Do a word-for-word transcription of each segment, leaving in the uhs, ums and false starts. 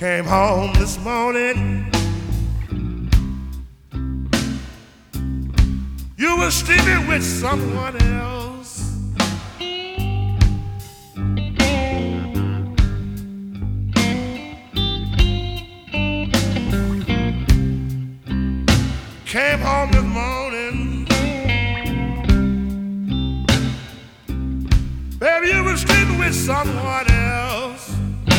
Came home this morning, you were sleeping with someone else. Came home this morning, baby, you were sleeping with someone else.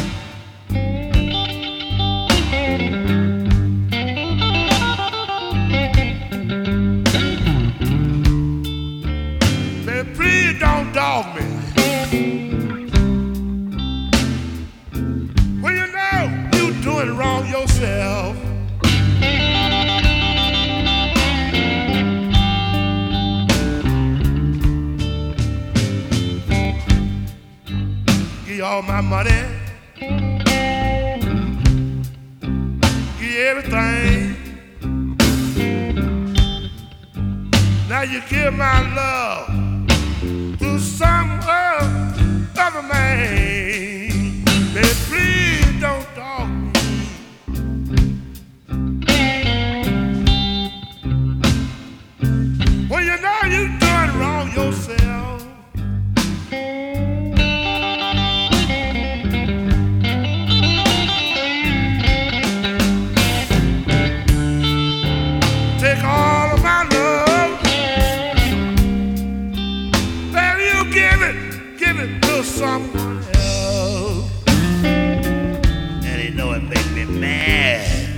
Baby, please don't dog me. Well, you know you doing wrong yourself. Give you all my money, give you everything. Now you give my love to some other man. Baby, please don't dog me. Well, you know you doing wrong yourself. Take all of my love, baby, you give it, give it to someone else. And you know it make me mad.